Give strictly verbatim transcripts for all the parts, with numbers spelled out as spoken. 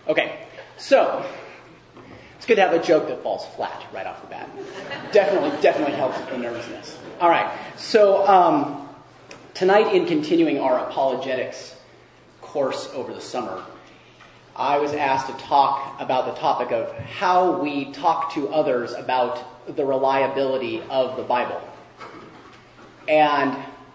Okay, so it's good to have a joke that falls flat right off the bat. Definitely, definitely helps with the nervousness. All right, so um, tonight in continuing our apologetics course over the summer, I was asked to talk about the topic of how we talk to others about the reliability of the Bible. And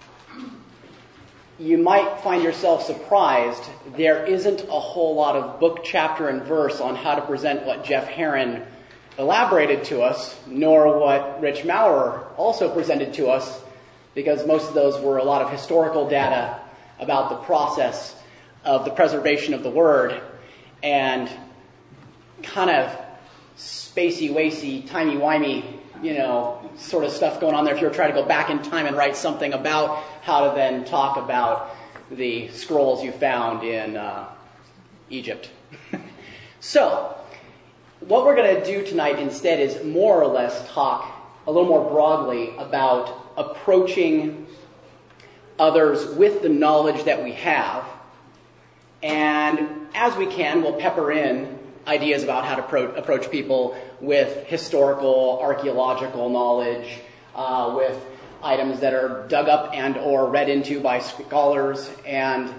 you might find yourself surprised there isn't a whole lot of book, chapter, and verse on how to present what Jeff Herron elaborated to us, nor what Rich Maurer also presented to us, because most of those were a lot of historical data about the process of the preservation of the Word, and kind of spacey-wacy, timey-wimey, you know, sort of stuff going on there if you were trying to go back in time and write something about how to then talk about the scrolls you found in uh, Egypt. So, what we're going to do tonight instead is more or less talk a little more broadly about approaching others with the knowledge that we have. And as we can, we'll pepper in ideas about how to pro- approach people with historical, archaeological knowledge, uh, with items that are dug up and or read into by scholars, and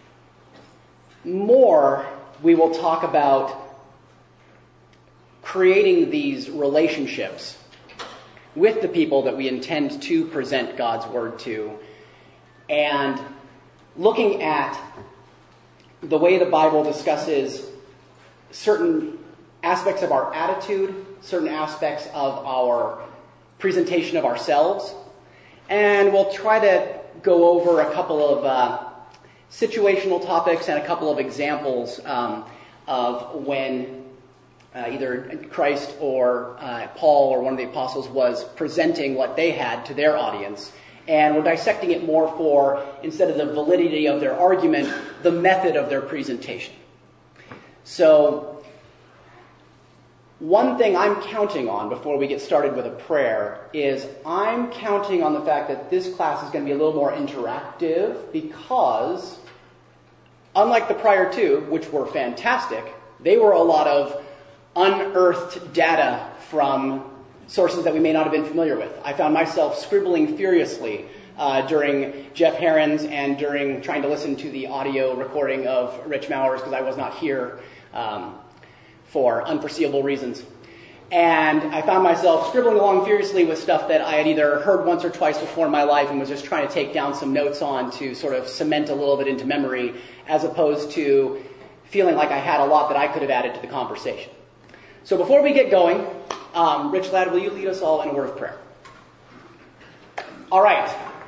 more, we will talk about creating these relationships with the people that we intend to present God's Word to, and looking at the way the Bible discusses certain aspects of our attitude, certain aspects of our presentation of ourselves, and we'll try to go over a couple of uh, situational topics and a couple of examples um, of when uh, either Christ or uh, Paul or one of the apostles was presenting what they had to their audience. And we're dissecting it more for, instead of the validity of their argument, the method of their presentation. So, one thing I'm counting on before we get started with a prayer is I'm counting on the fact that this class is going to be a little more interactive because, unlike the prior two, which were fantastic, they were a lot of unearthed data from sources that we may not have been familiar with. I found myself scribbling furiously uh, during Jeff Herron's and during trying to listen to the audio recording of Rich Maurer's because I was not here um, for unforeseeable reasons. And I found myself scribbling along furiously with stuff that I had either heard once or twice before in my life and was just trying to take down some notes on to sort of cement a little bit into memory, as opposed to feeling like I had a lot that I could have added to the conversation. So before we get going, um, Rich Ladd, will you lead us all in a word of prayer? All right.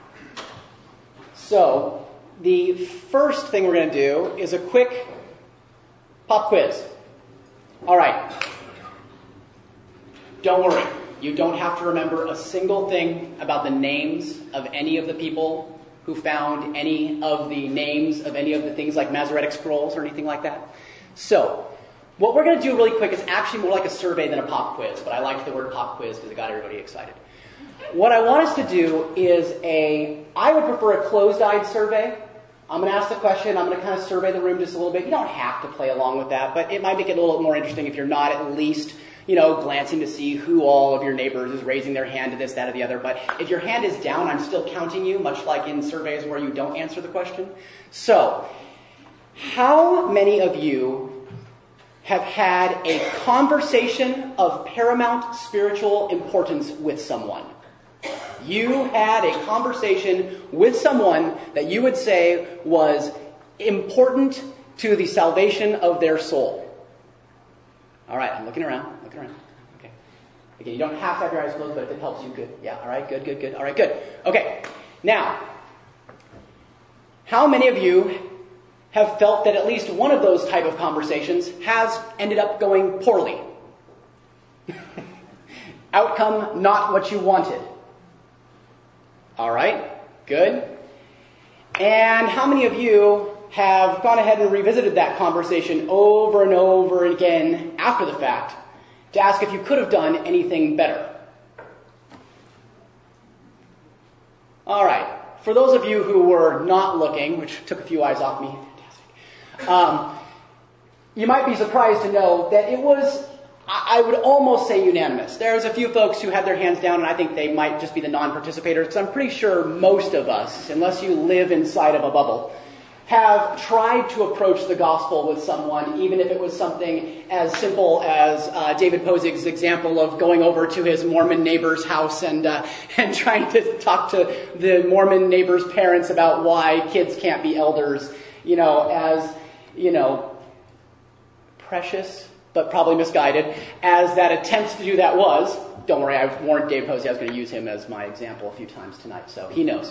So the first thing we're going to do is a quick pop quiz. All right. Don't worry. You don't have to remember a single thing about the names of any of the people who found any of the names of any of the things like Masoretic scrolls or anything like that. So, what we're going to do really quick is actually more like a survey than a pop quiz, but I liked the word pop quiz because it got everybody excited. What I want us to do is a, I would prefer a closed-eyed survey. I'm going to ask the question, I'm going to kind of survey the room just a little bit. You don't have to play along with that, but it might make it a little more interesting if you're not at least, you know, glancing to see who all of your neighbors is raising their hand to this, that, or the other. But if your hand is down, I'm still counting you, much like in surveys where you don't answer the question. So, how many of you have had a conversation of paramount spiritual importance with someone? You had a conversation with someone that you would say was important to the salvation of their soul. All right, I'm looking around, looking around. Okay. Again, you don't have to have your eyes closed, but if it helps you, good. Yeah, all right, good, good, good. All right, good. Okay, now, how many of you have felt that at least one of those type of conversations has ended up going poorly? Outcome not what you wanted. All right, good. And how many of you have gone ahead and revisited that conversation over and over again after the fact to ask if you could have done anything better? All right, for those of you who were not looking, which took a few eyes off me, fantastic. Um, you might be surprised to know that it was, I would almost say unanimous. There's a few folks who had their hands down, and I think they might just be the non-participators, because I'm pretty sure most of us, unless you live inside of a bubble, have tried to approach the gospel with someone, even if it was something as simple as uh, David Posig's example of going over to his Mormon neighbor's house and uh, and trying to talk to the Mormon neighbor's parents about why kids can't be elders, you know, as, you know, precious, but probably misguided, as that attempt to do that was. Don't worry, I warned Dave Posey I was going to use him as my example a few times tonight, so he knows.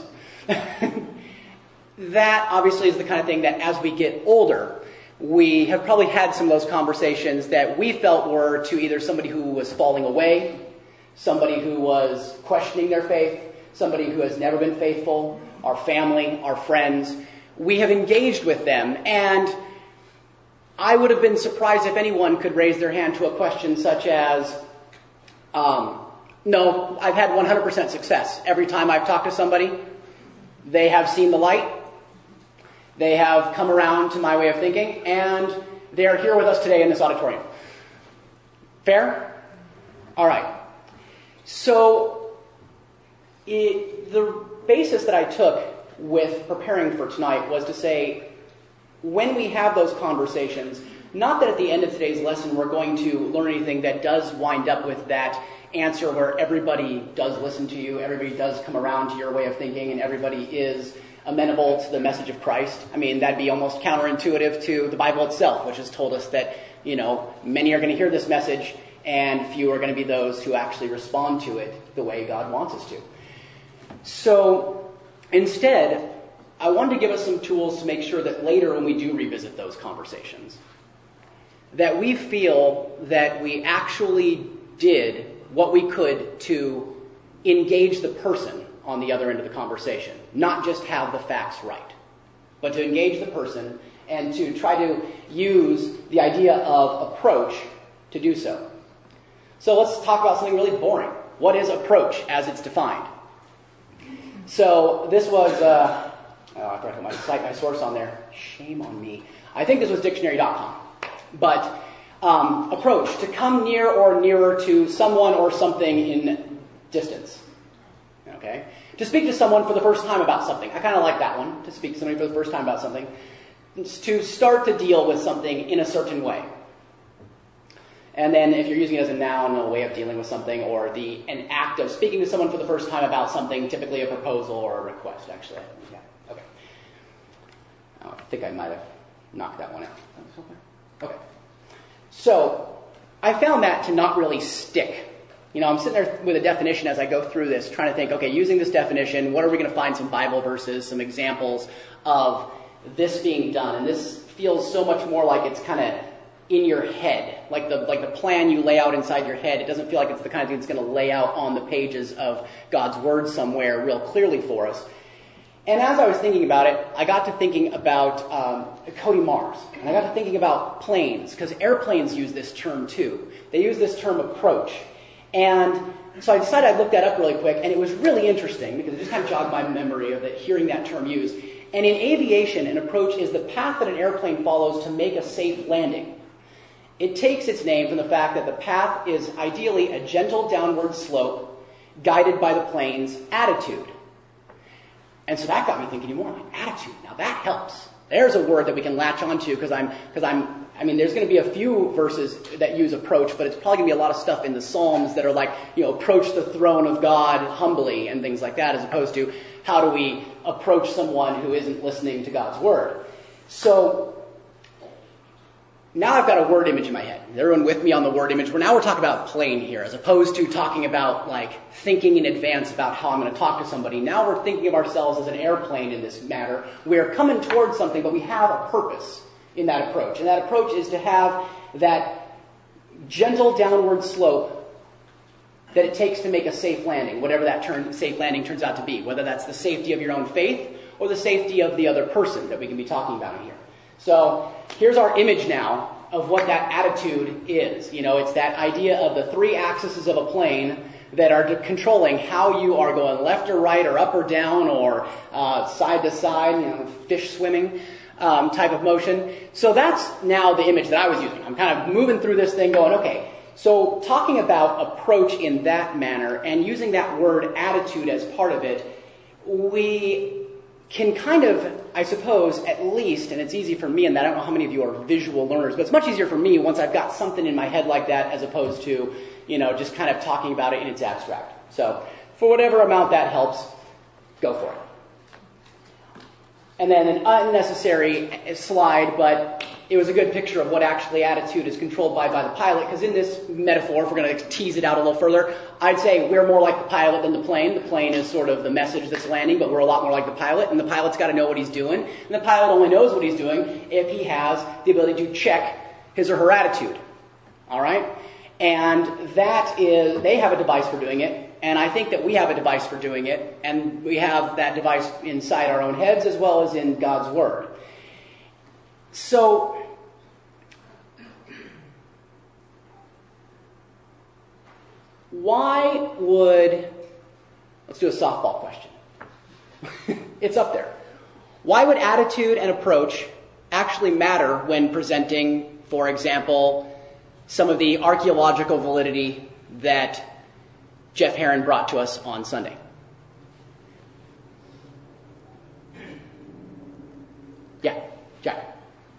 That obviously is the kind of thing that as we get older, we have probably had some of those conversations that we felt were to either somebody who was falling away, somebody who was questioning their faith, somebody who has never been faithful, our family, our friends. We have engaged with them, and I would have been surprised if anyone could raise their hand to a question such as, um, no, I've had one hundred percent success. Every time I've talked to somebody, they have seen the light. They have come around to my way of thinking, and they are here with us today in this auditorium. Fair? All right. So it, the basis that I took with preparing for tonight was to say, when we have those conversations, not that at the end of today's lesson we're going to learn anything that does wind up with that answer where everybody does listen to you, everybody does come around to your way of thinking, and everybody is amenable to the message of Christ. I mean, that'd be almost counterintuitive to the Bible itself, which has told us that, you know, many are going to hear this message, and few are going to be those who actually respond to it the way God wants us to. So, instead, I wanted to give us some tools to make sure that later when we do revisit those conversations, that we feel that we actually did what we could to engage the person on the other end of the conversation. Not just have the facts right, but to engage the person and to try to use the idea of approach to do so. So let's talk about something really boring. What is approach as it's defined? So this was, uh, oh, I forgot to cite my source on there. Shame on me. I think this was dictionary dot com. But um, approach, to come near or nearer to someone or something in distance. Okay? To speak to someone for the first time about something. I kind of like that one, to speak to somebody for the first time about something. It's to start to deal with something in a certain way. And then if you're using it as a noun, a way of dealing with something, or the an act of speaking to someone for the first time about something, typically a proposal or a request, actually. Yeah, okay. Oh, I think I might have knocked that one out. Okay. So, I found that to not really stick. You know, I'm sitting there with a definition as I go through this, trying to think, okay, using this definition, what are we going to find some Bible verses, some examples of this being done? And this feels so much more like it's kind of in your head, like the like the plan you lay out inside your head. It doesn't feel like it's the kind of thing that's going to lay out on the pages of God's Word somewhere real clearly for us. And as I was thinking about it, I got to thinking about um, Cody Mars. And I got to thinking about planes, because airplanes use this term too. They use this term approach. And so I decided I'd look that up really quick, and it was really interesting, because it just kind of jogged my memory of it, hearing that term used. And in aviation, an approach is the path that an airplane follows to make a safe landing. It takes its name from the fact that the path is ideally a gentle downward slope, guided by the plane's attitude. And so that got me thinking more, like, attitude. Now that helps. There's a word that we can latch onto, because I'm, because I'm, I mean, there's going to be a few verses that use approach, but it's probably going to be a lot of stuff in the Psalms that are like, you know, approach the throne of God humbly and things like that, as opposed to how do we approach someone who isn't listening to God's word. So now I've got a word image in my head. Is everyone with me on the word image? We're now we're talking about plane here, as opposed to talking about, like, thinking in advance about how I'm going to talk to somebody. Now we're thinking of ourselves as an airplane in this matter. We're coming towards something, but we have a purpose in that approach. And that approach is to have that gentle downward slope that it takes to make a safe landing, whatever that turn, safe landing turns out to be, whether that's the safety of your own faith or the safety of the other person that we can be talking about in here. So here's our image now of what that attitude is. You know, it's that idea of the three axes of a plane that are controlling how you are going left or right or up or down or uh, side to side, you know, fish swimming. um, type of motion. So that's now the image that I was using. I'm kind of moving through this thing going, okay, so talking about approach in that manner and using that word attitude as part of it, we can kind of, I suppose, at least, and it's easy for me in that I don't know how many of you are visual learners, but it's much easier for me once I've got something in my head like that as opposed to, you know, just kind of talking about it in its abstract. So for whatever amount that helps, go for it. And then an unnecessary slide, but it was a good picture of what actually attitude is controlled by by the pilot, because in this metaphor, if we're going to tease it out a little further, I'd say we're more like the pilot than the plane. The plane is sort of the message that's landing, but we're a lot more like the pilot, and the pilot's got to know what he's doing. And the pilot only knows what he's doing if he has the ability to check his or her attitude. All right? And that is, they have a device for doing it, and I think that we have a device for doing it, and we have that device inside our own heads as well as in God's Word. So, why would, let's do a softball question. It's up there. Why would attitude and approach actually matter when presenting, for example, some of the archaeological validity that Jeff Heron brought to us on Sunday? Yeah, Jack.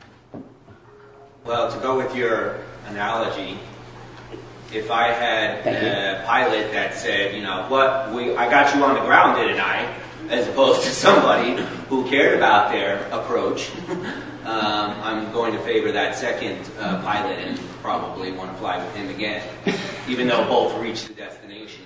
Well, to go with your analogy, if I had a pilot that said, you know, what, we, I got you on the ground, didn't I? As opposed to somebody who cared about their approach, um, I'm going to favor that second uh, pilot and probably want to fly with him again, even though both reached the destination.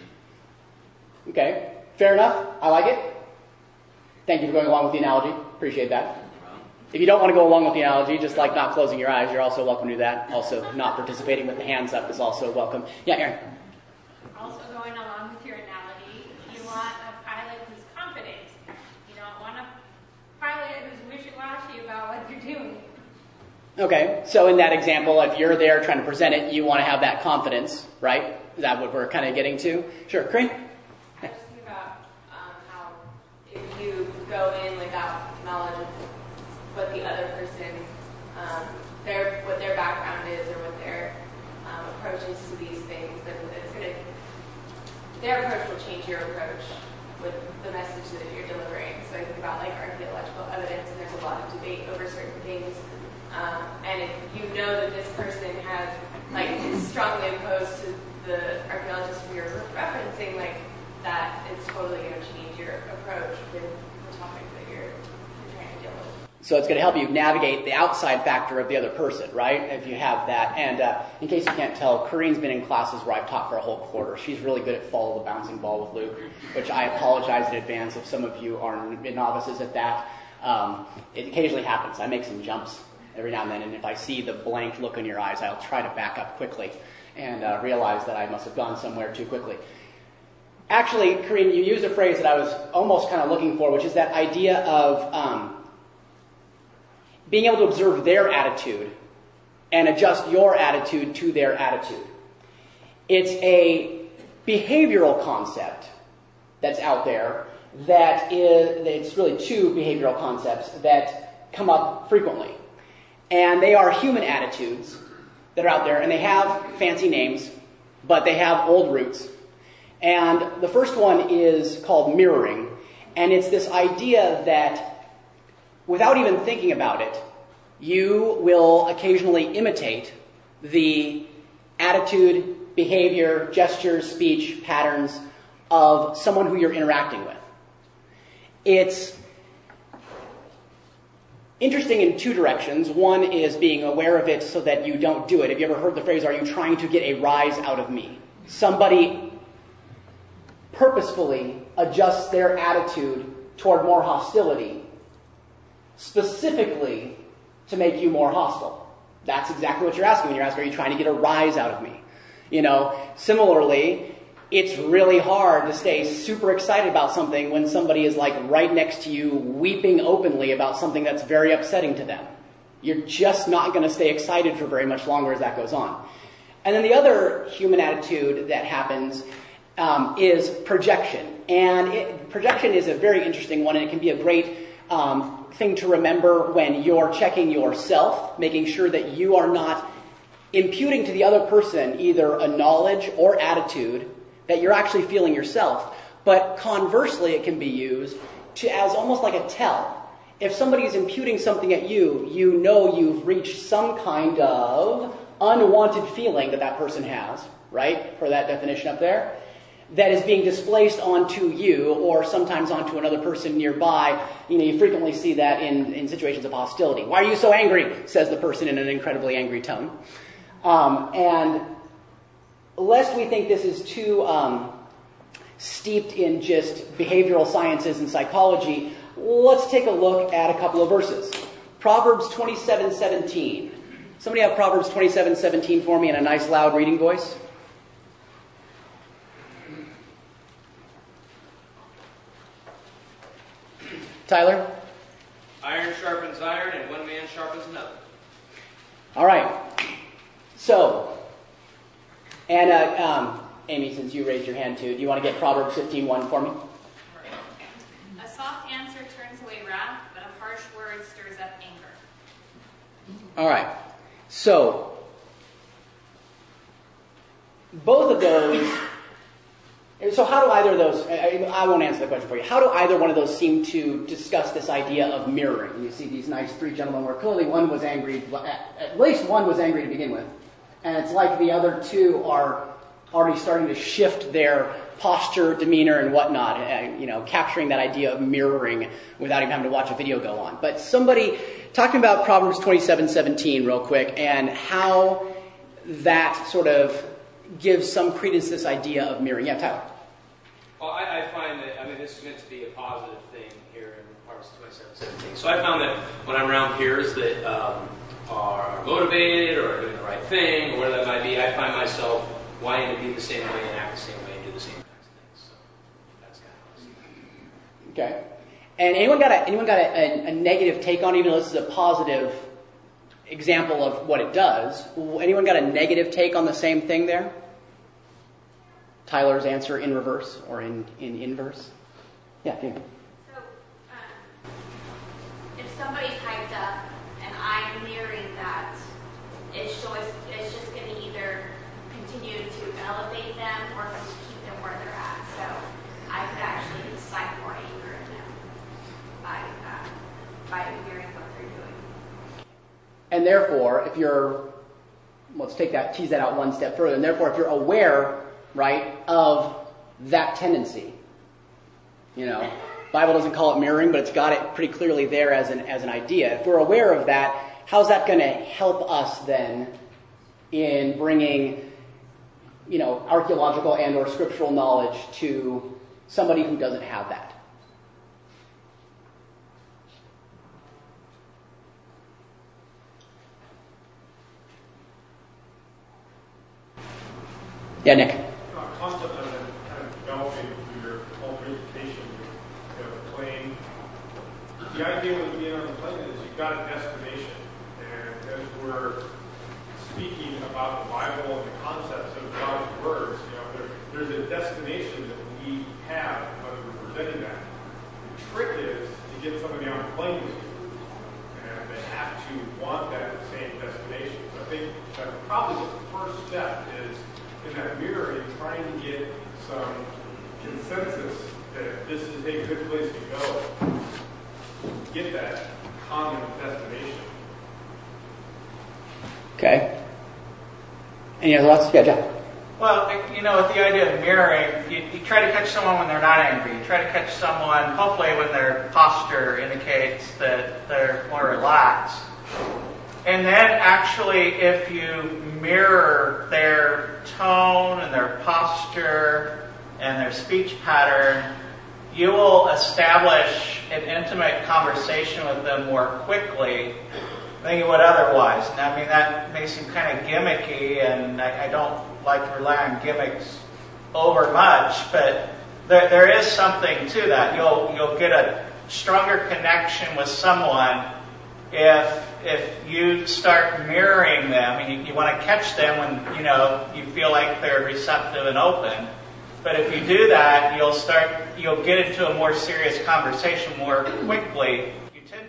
Okay, fair enough. I like it. Thank you for going along with the analogy. Appreciate that. If you don't want to go along with the analogy, just like not closing your eyes, you're also welcome to do that. Also, not participating with the hands up is also welcome. Yeah, Aaron. Also going along with your analogy, you want a pilot who's confident. You don't want a pilot who's wishy-washy about what they're doing. Okay, so in that example, if you're there trying to present it, you want to have that confidence, right? Is that what we're kind of getting to? Sure, Crane? I just think about um, how if you go in without knowledge of what the other person, um, their what their background is or what their um, approach is to these things, then it's going to, their approach will change your approach with the message that you're delivering. So I think about like archaeological evidence, and there's a lot of debate over certain things. Um, and if you know that this person has, like, is strongly opposed to the archaeologist who you're referencing, like, that it's totally going to change your approach with the topic that you're, you're trying to deal with. So it's going to help you navigate the outside factor of the other person, right? If you have that. And uh, in case you can't tell, Corinne's been in classes where I've taught for a whole quarter. She's really good at follow the bouncing ball with Luke, which I apologize in advance if some of you are novices at that. Um, it occasionally happens. I make some jumps every now and then, and if I see the blank look in your eyes, I'll try to back up quickly and uh, realize that I must have gone somewhere too quickly. Actually, Corinne, you used a phrase that I was almost kind of looking for, which is that idea of um, being able to observe their attitude and adjust your attitude to their attitude. It's a behavioral concept that's out there that is, it's really two behavioral concepts that come up frequently. And they are human attitudes that are out there, and they have fancy names, but they have old roots. And the first one is called mirroring, and it's this idea that without even thinking about it, you will occasionally imitate the attitude, behavior, gestures, speech, patterns of someone who you're interacting with. It's interesting in two directions. One is being aware of it so that you don't do it. Have you ever heard the phrase, are you trying to get a rise out of me? Somebody purposefully adjusts their attitude toward more hostility, specifically to make you more hostile. That's exactly what you're asking when you're asking, are you trying to get a rise out of me? You know, similarly, it's really hard to stay super excited about something when somebody is like right next to you weeping openly about something that's very upsetting to them. You're just not going to stay excited for very much longer as that goes on. And then the other human attitude that happens um, is projection. And it, projection is a very interesting one, and it can be a great um, thing to remember when you're checking yourself, making sure that you are not imputing to the other person either a knowledge or attitude that you're actually feeling yourself. But conversely, it can be used to as almost like a tell. If somebody is imputing something at you, you know you've reached some kind of unwanted feeling that that person has, right? For that definition up there, that is being displaced onto you or sometimes onto another person nearby. You know, you frequently see that in, in situations of hostility. Why are you so angry? Says the person in an incredibly angry tone. Um, and lest we think this is too um, steeped in just behavioral sciences and psychology, let's take a look at a couple of verses. Proverbs twenty-seven seventeen. Somebody have Proverbs twenty-seven seventeen for me in a nice loud reading voice? Tyler? Iron sharpens iron, and one man sharpens another. All right. So, and uh, um, Amy, since you raised your hand too, do you want to get Proverbs fifteen one for me? A soft answer turns away wrath, but a harsh word stirs up anger. All right. So, both of those. So how do either of those, I, I won't answer the question for you, how do either one of those seem to discuss this idea of mirroring? You see these nice three gentlemen where clearly one was angry, at, at least one was angry to begin with. And it's like the other two are already starting to shift their posture, demeanor, and whatnot, and, you know, capturing that idea of mirroring without even having to watch a video go on. But somebody, talking about Proverbs twenty-seven seventeen real quick, and how that sort of gives some credence to this idea of mirroring. Yeah, Tyler. Well, I, I find that, I mean, this is meant to be a positive thing here in Proverbs twenty-seven seventeen. So I found that when I'm around peers that um, are motivated or are doing the right thing, or whatever that might be, I find myself wanting to be the same way and act the same way and do the same kinds of things. So that's kind of how I see it. Okay. And anyone got a, anyone got a, a, a negative take on it, even though this is a positive example of what it does? Anyone got a negative take on the same thing there? Tyler's answer in reverse or in, in inverse? Yeah, David. So, um, if somebody's hyped up and I'm mirroring that, it's just, it's just going to either continue to elevate them or keep them where they're at. So I could actually incite more anger in them by, uh, by mirroring what they're doing. And therefore, if you're, let's take that, tease that out one step further, and therefore if you're aware, right, of that tendency, you know, Bible doesn't call it mirroring, but it's got it pretty clearly there as an as an idea. If we're aware of that, how's that going to help us then in bringing, you know, archaeological and or scriptural knowledge to somebody who doesn't have that? Yeah, Nick. Uh, concept of kind of developing through your whole presentation, you know, the plane. The idea with being on the plane is you've got a destination, and as we're speaking about the Bible and the concepts of God's words, you know, there, there's a destination that we have when we're presenting that. The trick is to get somebody on the plane with you, and they have to want that same destination. So I think that probably the first step is in that mirroring, trying to get some consensus that this is a good place to go. Get that common destination. Okay. Any other thoughts? Yeah, Jeff. Well, you know, with the idea of mirroring, you, you try to catch someone when they're not angry. You try to catch someone, hopefully, when their posture indicates that they're more relaxed. And then actually, if you mirror their tone and their posture and their speech pattern, you will establish an intimate conversation with them more quickly than you would otherwise. And I mean, that may seem kind of gimmicky, and I, I don't like to rely on gimmicks over much, but there, there is something to that. You'll you'll get a stronger connection with someone if if you start mirroring them, and you, you want to catch them when you know you feel like they're receptive and open. But if you do that, you'll start you'll get into a more serious conversation more quickly. You tend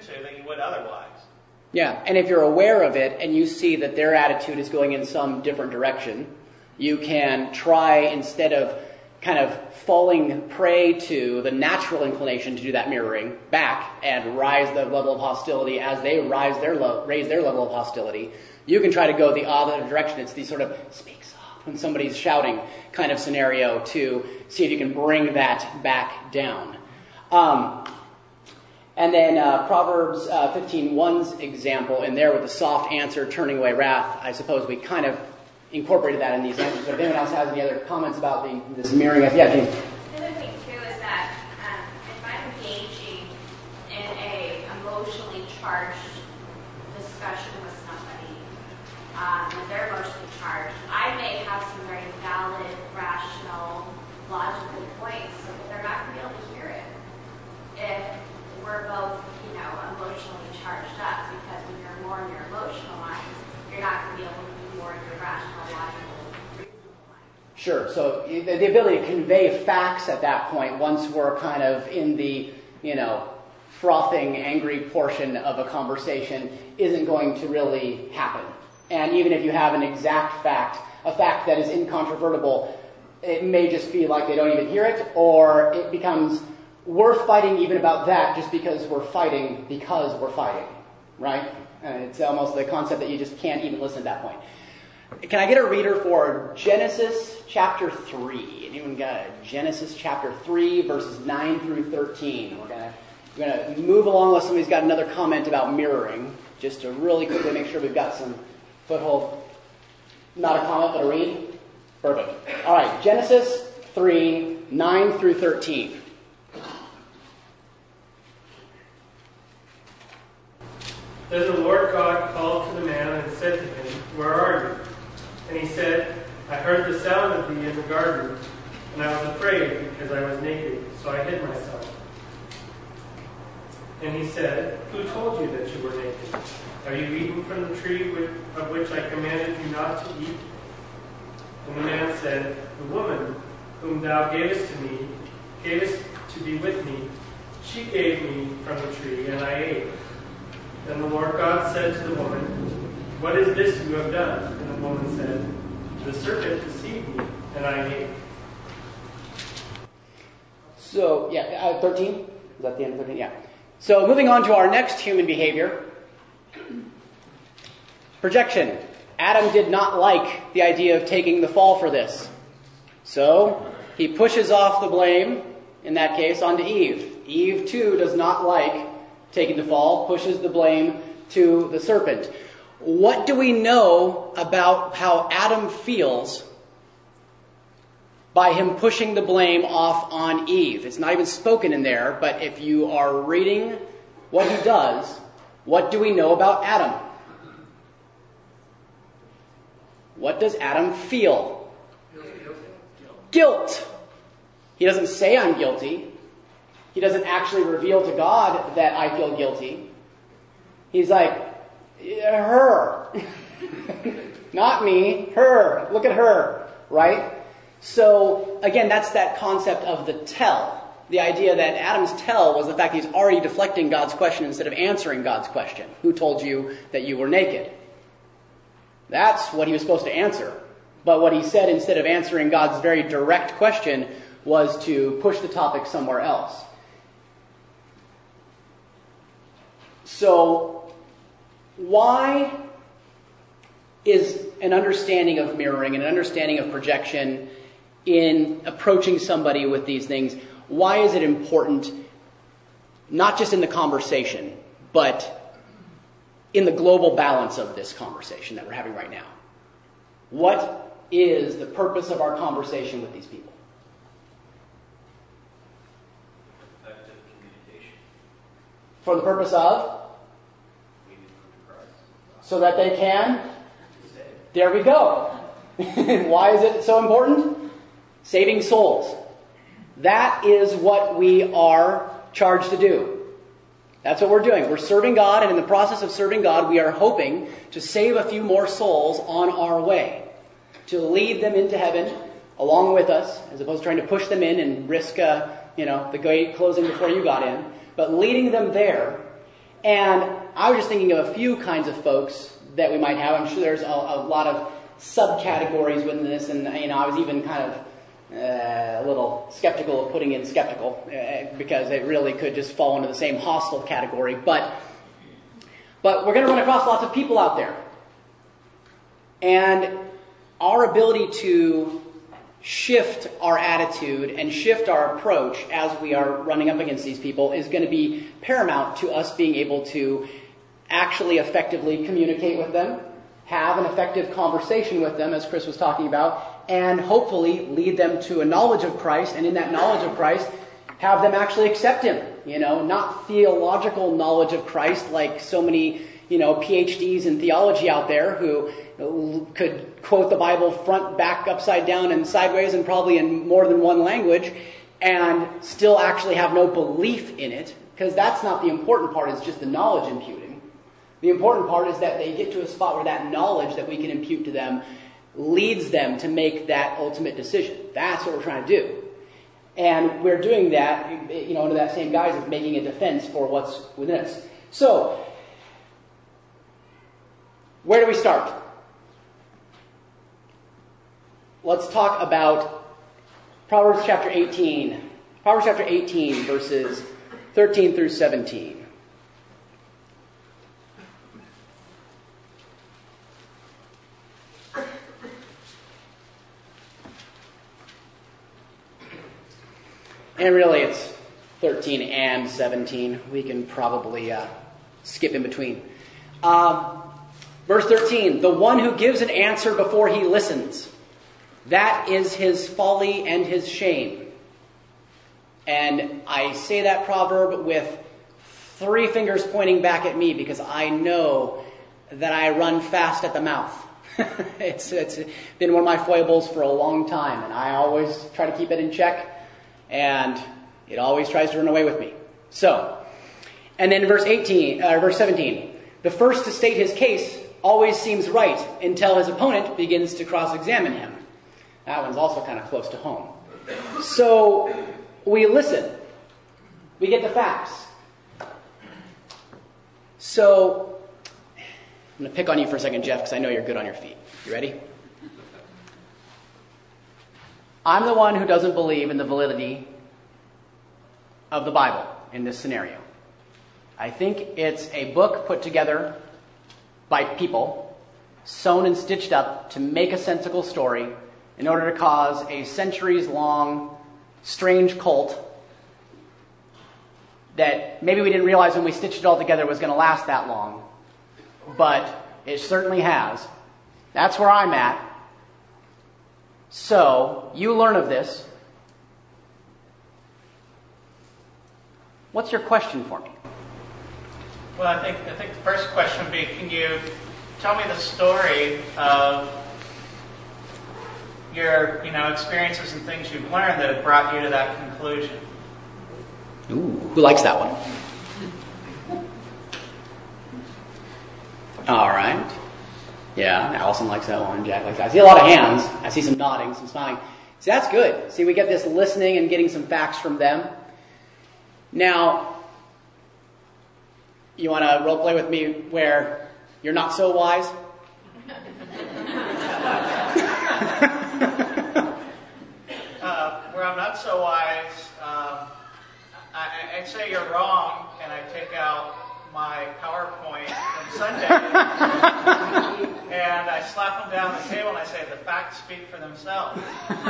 to than you would otherwise. Yeah, and if you're aware of it and you see that their attitude is going in some different direction, you can try, instead of kind of falling prey to the natural inclination to do that mirroring, back and rise the level of hostility as they rise their lo- raise their level of hostility. You can try to go the other direction. It's the sort of speak soft when somebody's shouting kind of scenario to see if you can bring that back down. Um, and then uh, Proverbs uh, fifteen one's example in there with the soft answer, turning away wrath, I suppose we kind of incorporated that in these answers. But if anyone else has any other comments about the, this mirroring, yeah, James. The other thing too is that um, if I'm engaging in a emotionally charged discussion with somebody, um, and they're emotionally charged, I may have some very valid, rational, logical points, but they're not going to be able to hear it if we're both, you know, emotionally charged up. Because when you're more in your emotional mind, you're not going to be able to be more in your rational, logical, reasonable mind. Sure. So the, the ability to convey facts at that point, once we're kind of in the, you know, frothing, angry portion of a conversation, isn't going to really happen. And even if you have an exact fact, a fact that is incontrovertible, it may just feel like they don't even hear it, or it becomes, we're fighting even about that just because we're fighting because we're fighting, right? And it's almost the concept that you just can't even listen at that point. Can I get a reader for Genesis chapter three? Anyone got it? Genesis chapter three, verses nine through thirteen. We're gonna we're gonna move along unless somebody's got another comment about mirroring, just to really quickly make sure we've got some foothold. Not a comment, but a read. Perfect. All right, Genesis three, nine through thirteen. Then the Lord God called to the man and said to him, "Where are you?" And he said, "I heard the sound of thee in the garden, and I was afraid because I was naked, so I hid myself." And he said, "Who told you that you were naked? Are you eaten from the tree which, of which I commanded you not to eat?" And the man said, "The woman whom thou gavest to me, gavest to be with me, she gave me from the tree, and I ate." Then the Lord God said to the woman, "What is this you have done?" And the woman said, "The serpent deceived me, and I ate." So, yeah, uh, thirteen? Is that the end of thirteen? Yeah. So, moving on to our next human behavior. Projection. Adam did not like the idea of taking the fall for this. So, he pushes off the blame, in that case, onto Eve. Eve, too, does not like taking the fall, pushes the blame to the serpent. What do we know about how Adam feels by him pushing the blame off on Eve? It's not even spoken in there, but if you are reading what he does, what do we know about Adam? What does Adam feel? Guilt. He doesn't say, "I'm guilty." He doesn't actually reveal to God that I feel guilty. He's like, her. Not me, her. Look at her, right? So, again, that's that concept of the tell. The idea that Adam's tell was the fact that he's already deflecting God's question instead of answering God's question. Who told you that you were naked? That's what he was supposed to answer. But what he said instead of answering God's very direct question was to push the topic somewhere else. So, why is an understanding of mirroring and an understanding of projection in approaching somebody with these things, why is it important, not just in the conversation, but in the global balance of this conversation that we're having right now? What is the purpose of our conversation with these people? Effective communication. For the purpose of? So that they can? There we go. Why is it so important? Saving souls. That is what we are charged to do. That's what we're doing. We're serving God, and in the process of serving God, we are hoping to save a few more souls on our way, to lead them into heaven along with us, as opposed to trying to push them in and risk, uh, you know, the gate closing before you got in, but leading them there. And I was just thinking of a few kinds of folks that we might have. I'm sure there's a, a lot of subcategories within this, and you know, I was even kind of uh, a little skeptical of putting in skeptical uh, because it really could just fall into the same hostile category. But but we're going to run across lots of people out there, and our ability to shift our attitude and shift our approach as we are running up against these people is going to be paramount to us being able to actually effectively communicate with them, have an effective conversation with them, as Chris was talking about, and hopefully lead them to a knowledge of Christ, and in that knowledge of Christ, have them actually accept Him. You know, not theological knowledge of Christ like so many, you know, P H Ds in theology out there who could quote the Bible front, back, upside down, and sideways, and probably in more than one language, and still actually have no belief in it, because that's not the important part, it's just the knowledge imputing. The important part is that they get to a spot where that knowledge that we can impute to them leads them to make that ultimate decision. That's what we're trying to do. And we're doing that, you know, under that same guise of making a defense for what's within us. So, where do we start? Let's talk about Proverbs chapter eighteen. Proverbs chapter eighteen, verses thirteen through seventeen. And really it's thirteen and seventeen. We can probably uh, skip in between. Uh, verse thirteen, the one who gives an answer before he listens, that is his folly and his shame. And I say that proverb with three fingers pointing back at me because I know that I run fast at the mouth. it's, it's been one of my foibles for a long time, and I always try to keep it in check, and it always tries to run away with me. So, and then verse eighteen, uh, verse seventeen, the first to state his case always seems right until his opponent begins to cross-examine him. That one's also kind of close to home. So, we listen. We get the facts. So, I'm going to pick on you for a second, Jeff, because I know you're good on your feet. You ready? I'm the one who doesn't believe in the validity of the Bible in this scenario. I think it's a book put together by people, sewn and stitched up to make a sensical story in order to cause a centuries-long, strange cult that maybe we didn't realize when we stitched it all together was going to last that long, but it certainly has. That's where I'm at. So, you learn of this. What's your question for me? Well, I think I think the first question would be, can you tell me the story of your, you know, experiences and things you've learned that have brought you to that conclusion? Ooh, who likes that one? All right. Yeah, Allison likes that one. Jack likes that. I see a lot of hands. I see some nodding, some smiling. See, that's good. See, we get this listening and getting some facts from them. Now, you want to role play with me where you're not so wise? uh, where I'm not so wise, um, I, I'd say you're wrong, and I take out my PowerPoint from Sunday, and I slap them down on the table and I say, the facts speak for themselves.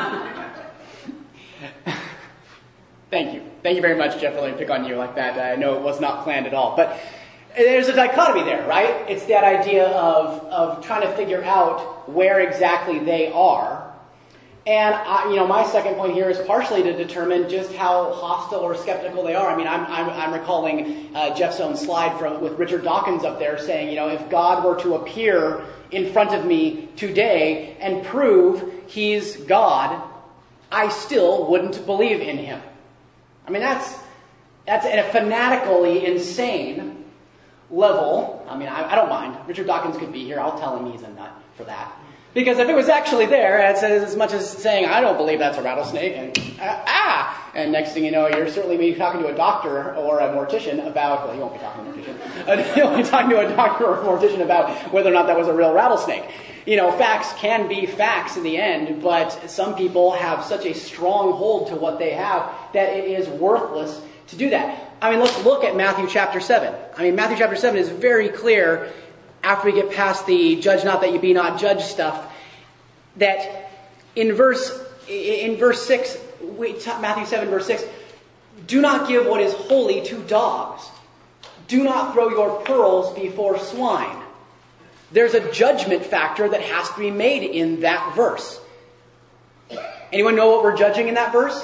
Thank you. Thank you very much, Jeff, for letting me pick on you like that. I know it was not planned at all. But there's a dichotomy there, right? It's that idea of, of trying to figure out where exactly they are. And, I, you know, my second point here is partially to determine just how hostile or skeptical they are. I mean, I'm, I'm, I'm recalling uh, Jeff's own slide from with Richard Dawkins up there saying, you know, if God were to appear in front of me today and prove he's God, I still wouldn't believe in him. I mean, that's that's at a fanatically insane level. I mean, I, I don't mind. Richard Dawkins could be here. I'll tell him he's a nut. for that. Because if it was actually there, it's as much as saying, I don't believe that's a rattlesnake, and uh, ah! And next thing you know, you're certainly maybe talking to a doctor or a mortician about, well, you won't be talking to a mortician, uh, you won't be talking to a doctor or a mortician about whether or not that was a real rattlesnake. You know, facts can be facts in the end, but some people have such a strong hold to what they have that it is worthless to do that. I mean, let's look at Matthew chapter seven. I mean, Matthew chapter seven is very clear after we get past the judge not that you be not judged stuff, that in verse in verse six, we, Matthew seven verse six, do not give what is holy to dogs. Do not throw your pearls before swine. There's a judgment factor that has to be made in that verse. Anyone know what we're judging in that verse?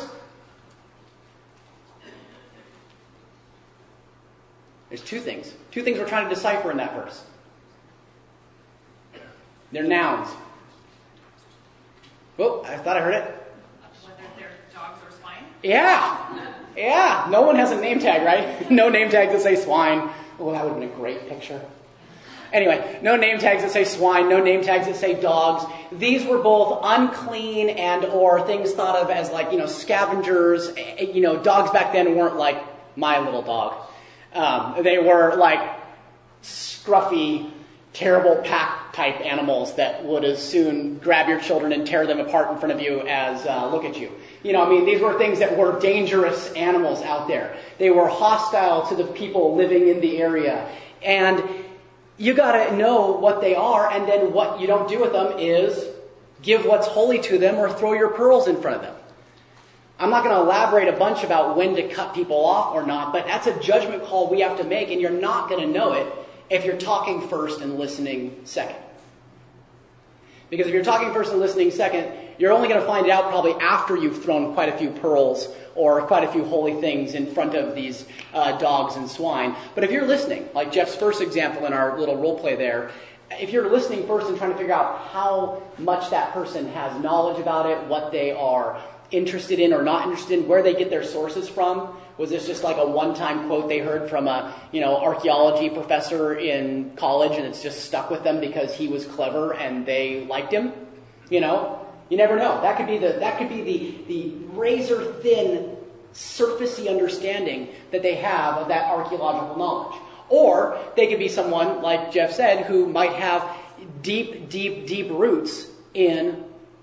There's two things. Two things we're trying to decipher in that verse. They're nouns. Oh, I thought I heard it. Whether they're dogs or swine? Yeah. Yeah. No one has a name tag, right? No name tags that say swine. Oh, that would have been a great picture. Anyway, no name tags that say swine, no name tags that say dogs. These were both unclean and or things thought of as like, you know, scavengers. You know, dogs back then weren't like my little dog. Um, they were like scruffy, terrible pack type animals that would as soon grab your children and tear them apart in front of you as uh, look at you. You know, I mean, these were things that were dangerous animals out there. They were hostile to the people living in the area. And you got to know what they are, and then what you don't do with them is give what's holy to them or throw your pearls in front of them. I'm not going to elaborate a bunch about when to cut people off or not, but that's a judgment call we have to make, and you're not going to know it if you're talking first and listening second. Because if you're talking first and listening second, you're only going to find it out probably after you've thrown quite a few pearls or quite a few holy things in front of these uh, dogs and swine. But if you're listening, like Jeff's first example in our little role play there, if you're listening first and trying to figure out how much that person has knowledge about it, what they are interested in or not interested in, where they get their sources from. Was this just like a one-time quote they heard from a, you know, archaeology professor in college and it's just stuck with them because he was clever and they liked him? You know, you never know. That could be the that could be the the razor thin, surfacey understanding that they have of that archaeological knowledge. Or they could be someone, like Jeff said, who might have deep, deep, deep roots in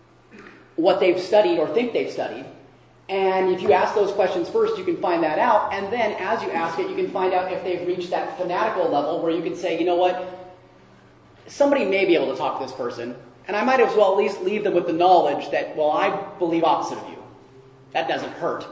what they've studied or think they've studied. And if you ask those questions first, you can find that out. And then as you ask it, you can find out if they've reached that fanatical level where you can say, you know what, somebody may be able to talk to this person, and I might as well at least leave them with the knowledge that, well, I believe opposite of you. That doesn't hurt.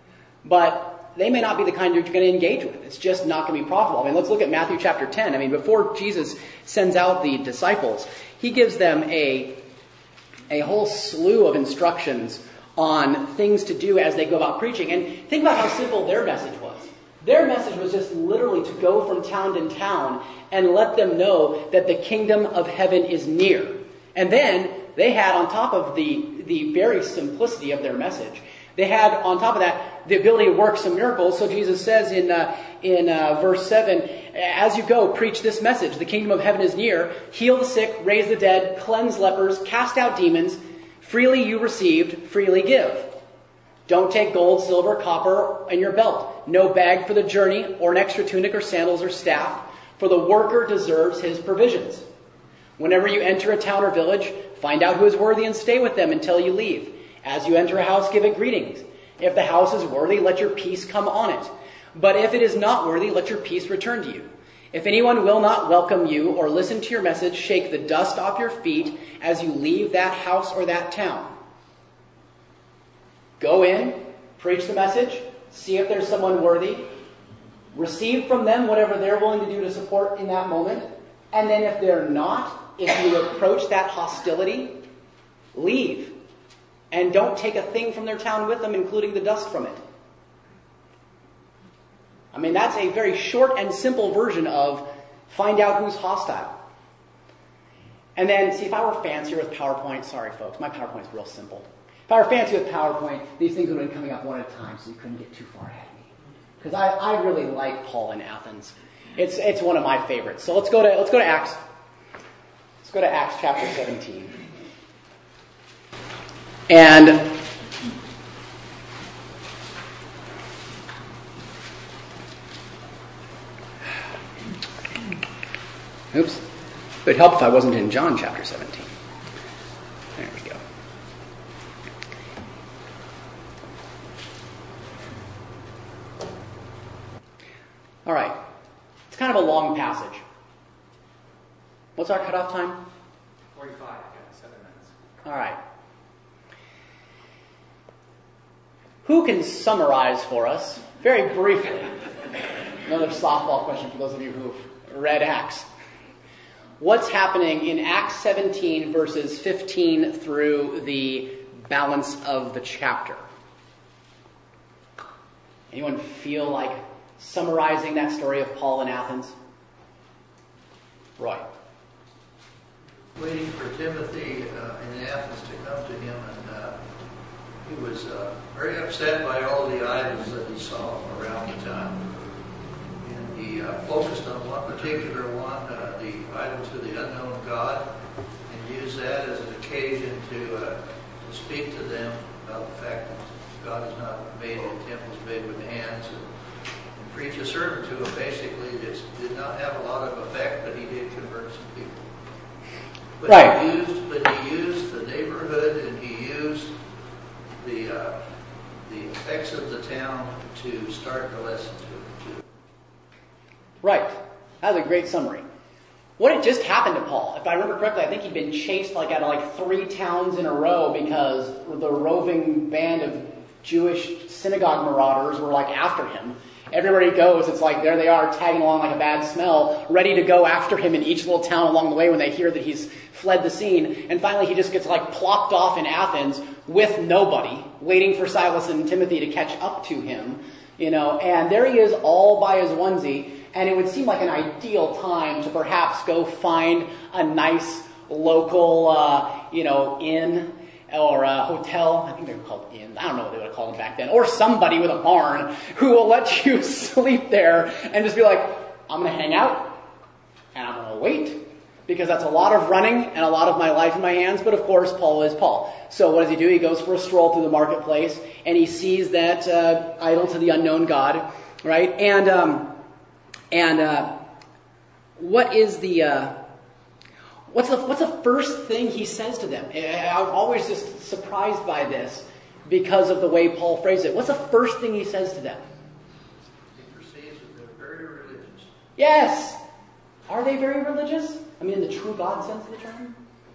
But they may not be the kind you're going to engage with. It's just not going to be profitable. I mean, let's look at Matthew chapter ten. I mean, before Jesus sends out the disciples, he gives them a a whole slew of instructions on things to do as they go about preaching. And think about how simple their message was. Their message was just literally to go from town to town and let them know that the kingdom of heaven is near. And then they had, on top of the, the very simplicity of their message, they had, on top of that, the ability to work some miracles. So Jesus says in uh, in uh, verse seven, as you go, preach this message. The kingdom of heaven is near. Heal the sick, raise the dead, cleanse lepers, cast out demons. Freely you received, freely give. Don't take gold, silver, copper in your belt. No bag for the journey, or an extra tunic or sandals or staff, for the worker deserves his provisions. Whenever you enter a town or village, find out who is worthy and stay with them until you leave. As you enter a house, give it greetings. If the house is worthy, let your peace come on it. But if it is not worthy, let your peace return to you. If anyone will not welcome you or listen to your message, shake the dust off your feet as you leave that house or that town. Go in, preach the message, see if there's someone worthy, receive from them whatever they're willing to do to support in that moment, and then if they're not, if you approach that hostility, leave. And don't take a thing from their town with them, including the dust from it. I mean, that's a very short and simple version of find out who's hostile. And then, see, if I were fancier with PowerPoint, sorry folks, my PowerPoint's real simple. If I were fancy with PowerPoint, these things would have been coming up one at a time so you couldn't get too far ahead of me. Because I, I really like Paul in Athens. It's it's one of my favorites. So let's go to let's go to Acts. Let's go to Acts chapter seventeen. And oops. It would help if I wasn't in John chapter seventeen. There we go. All right. It's kind of a long passage. What's our cutoff time? forty-five, yeah, seven minutes. All right. Who can summarize for us, very briefly, another softball question for those of you who've read Acts. What's happening in Acts seventeen, verses fifteen through the balance of the chapter? Anyone feel like summarizing that story of Paul in Athens? Roy. Waiting for Timothy uh, in Athens to come to him, and uh, he was uh, very upset by all the idols that he saw around the town. And he uh, focused on one particular one, uh, the idol to the unknown God, and used that as an occasion to, uh, to speak to them about the fact that God is not made in temples made with hands, and, and preach a sermon to them. Basically, that did not have a lot of effect, but he did convert some people. But right. he used, but he used the neighborhood, and he used the uh, the effects of the town to start the lesson to, to. Right. That was a great summary. What had just happened to Paul? If I remember correctly, I think he'd been chased like out of like three towns in a row because the roving band of Jewish synagogue marauders were like after him. Everywhere he goes, it's like there they are tagging along like a bad smell, ready to go after him in each little town along the way when they hear that he's fled the scene. And finally he just gets like plopped off in Athens with nobody, waiting for Silas and Timothy to catch up to him. You know, and there he is all by his onesie. And it would seem like an ideal time to perhaps go find a nice local, uh, you know, inn or a hotel. I think they were called inns. I don't know what they would have called them back then. Or somebody with a barn who will let you sleep there and just be like, I'm going to hang out and I'm going to wait. Because that's a lot of running and a lot of my life in my hands. But of course, Paul is Paul. So what does he do? He goes for a stroll through the marketplace and he sees that uh, idol to the unknown God, right? And um, and uh, what is the uh, what's the what's the first thing he says to them? I'm always just surprised by this because of the way Paul phrased it. What's the first thing he says to them? He perceives that they're very religious. Yes. Are they very religious? I mean, in the true God sense of the term?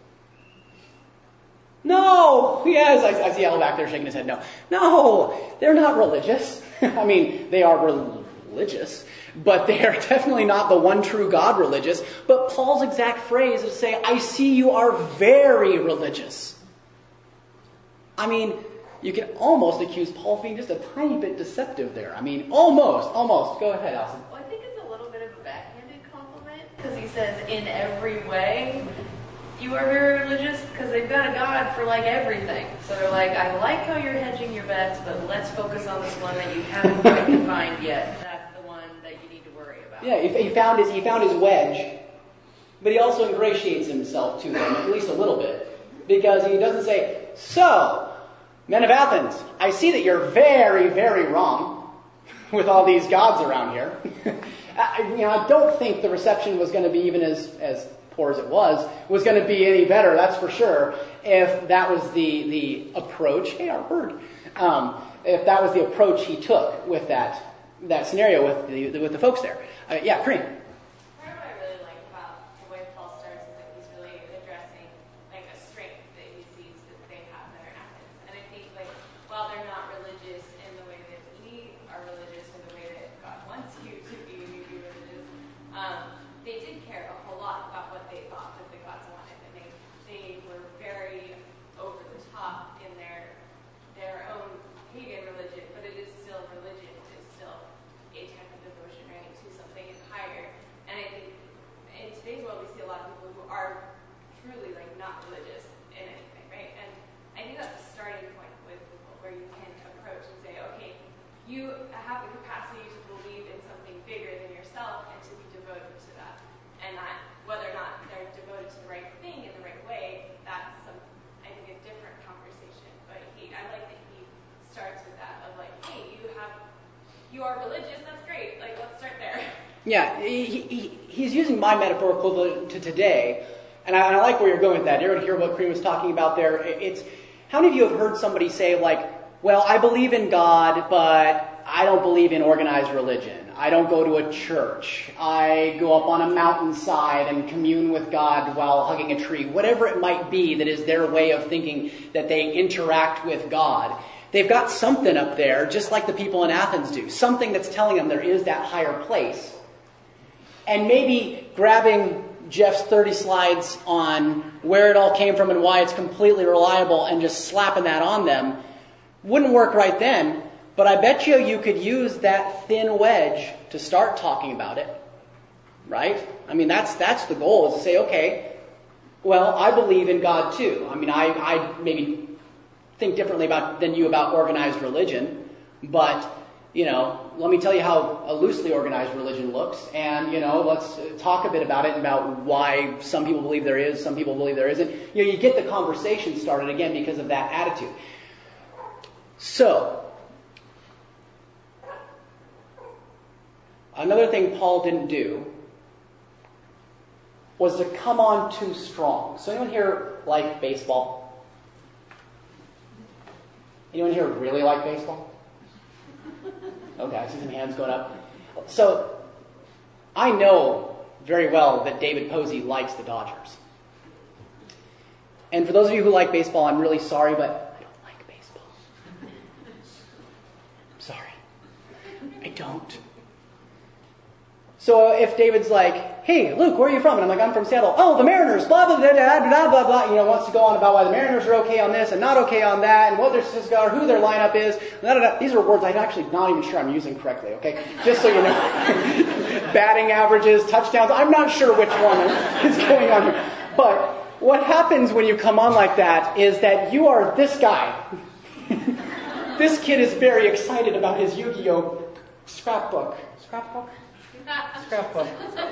No! Yes, I, I see Al back there shaking his head no. No! They're not religious. I mean, they are religious, but they are definitely not the one true God religious. But Paul's exact phrase is to say, I see you are very religious. I mean, you can almost accuse Paul of being just a tiny bit deceptive there. I mean, almost, almost. Go ahead, Alison. Well, I think it's a little bit of a backhanded compliment because he says, in every way, you are very religious because they've got a God for like everything. So they're like, I like how you're hedging your bets, but let's focus on this one that you haven't quite defined yet. That's the one that you need to worry about. Yeah, he, he found his he found his wedge, but he also ingratiates himself to them at least a little bit because he doesn't say, "So, men of Athens, I see that you're very, very wrong with all these gods around here." I, you know, I don't think the reception was going to be even as as poor as it was, was going to be any better, that's for sure, if that was the, the approach, hey, our bird, um, if that was the approach he took with that that scenario with the, with the folks there. Uh, yeah, Kareem. Part of what I really like about the way Paul starts is that he's really addressing like a strength that he sees that they have that are Athens. And I think like while they're not religious in the way that we are religious in the way that God wants you to be, you be religious, um, they did care a whole lot about what they thought that the gods wanted, and they they were very over the top in their their own pagan religion, but it is still religion. It's still a type of devotion, right, to something higher. And I think in today's world we see a lot of people who are truly like not religious in anything, right? And I think that's a starting point with people where you can approach and say, okay, you have the capacity to believe in something bigger than yourself and to be devoted to that. And that whether or not they're devoted to the right thing Yeah, he, he, he's using my metaphor equivalent to today, and I, and I like where you're going with that. You're going to hear what Kareem was talking about there. It's, how many of you have heard somebody say, like, well, I believe in God, but I don't believe in organized religion. I don't go to a church. I go up on a mountainside and commune with God while hugging a tree. Whatever it might be that is their way of thinking that they interact with God. They've got something up there, just like the people in Athens do. Something that's telling them there is that higher place. And maybe grabbing Jeff's thirty slides on where it all came from and why it's completely reliable and just slapping that on them wouldn't work right then. But I bet you you could use that thin wedge to start talking about it. Right? I mean, that's that's the goal, is to say, okay, well, I believe in God too. I mean, I, I maybe think differently about than you about organized religion, but, you know, let me tell you how a loosely organized religion looks, and, you know, let's talk a bit about it and about why some people believe there is, some people believe there isn't. You know, you get the conversation started again because of that attitude. So, another thing Paul didn't do was to come on too strong. So anyone here like baseball? Anyone here really like baseball? Okay, I see some hands going up. So, I know very well that David Posey likes the Dodgers. And for those of you who like baseball, I'm really sorry, but I don't like baseball. I'm sorry. I don't. So if David's like, hey, Luke, where are you from? And I'm like, I'm from Seattle. Oh, the Mariners, blah, blah, blah, blah, blah, blah, blah. You know, wants to go on about why the Mariners are okay on this and not okay on that, and what their cigar, who their lineup is. Blah, blah, blah. These are words I'm actually not even sure I'm using correctly, okay? Just so you know. Batting averages, touchdowns. I'm not sure which one is going on here. But what happens when you come on like that is that you are this guy. This kid is very excited about his Yu-Gi-Oh! Scrapbook. Scrapbook? Scrapbook.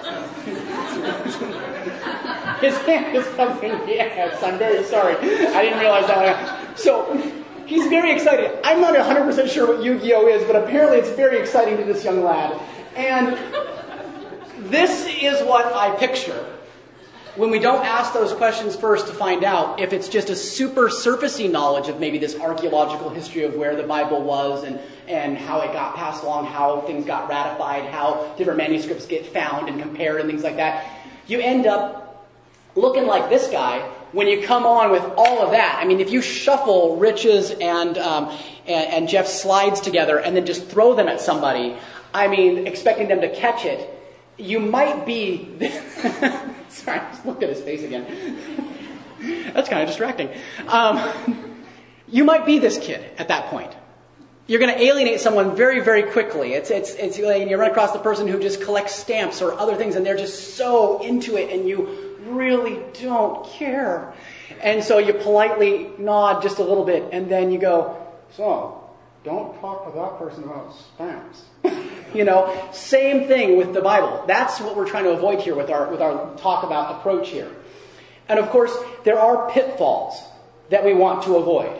His hand is something. Yes, I'm very sorry. I didn't realize that one. So, he's very excited. I'm not one hundred percent sure what Yu-Gi-Oh! Is, but apparently it's very exciting to this young lad. And this is what I picture when we don't ask those questions first to find out if it's just a super surfacey knowledge of maybe this archaeological history of where the Bible was and, and how it got passed along, how things got ratified, how different manuscripts get found and compared and things like that. You end up looking like this guy when you come on with all of that. I mean, if you shuffle Rich's and, um, and, and Jeff's slides together and then just throw them at somebody, I mean, expecting them to catch it, you might be... Sorry, I just looked at his face again. That's kind of distracting. Um, you might be this kid at that point. You're going to alienate someone very, very quickly. It's, it's, it's, you run across the person who just collects stamps or other things, and they're just so into it, and you really don't care. And so you politely nod just a little bit, and then you go, so, don't talk to that person about stamps. You know, same thing with the Bible. That's what we're trying to avoid here with our with our talk about approach here. And of course, there are pitfalls that we want to avoid.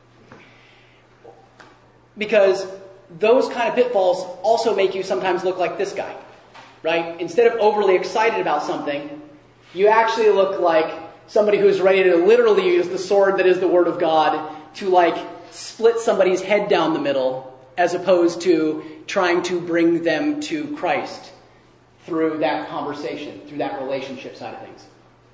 Because those kind of pitfalls also make you sometimes look like this guy, right? Instead of overly excited about something, you actually look like somebody who's ready to literally use the sword that is the Word of God to like split somebody's head down the middle, as opposed to trying to bring them to Christ through that conversation, through that relationship side of things.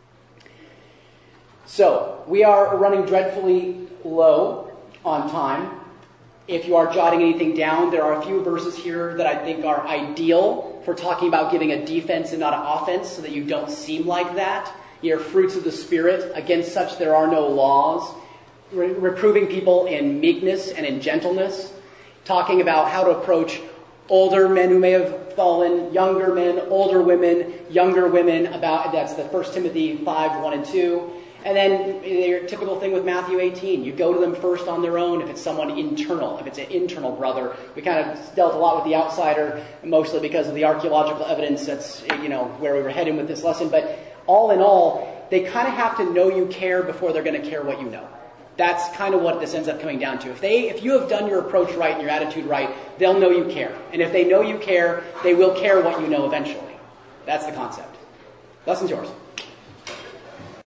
So, we are running dreadfully low on time. If you are jotting anything down, there are a few verses here that I think are ideal for talking about giving a defense and not an offense, so that you don't seem like that. Your fruits of the Spirit, against such there are no laws. Re- reproving people in meekness and in gentleness. Talking about how to approach older men who may have fallen, younger men, older women, younger women. About that's the First Timothy five, one and two. And then your typical thing with Matthew eighteen. You go to them first on their own if it's someone internal, if it's an internal brother. We kind of dealt a lot with the outsider, mostly because of the archaeological evidence. That's, you know, where we were heading with this lesson. But all in all, they kind of have to know you care before they're going to care what you know. That's kind of what this ends up coming down to. If they, if you have done your approach right and your attitude right, they'll know you care. And if they know you care, they will care what you know eventually. That's the concept. Lesson's yours.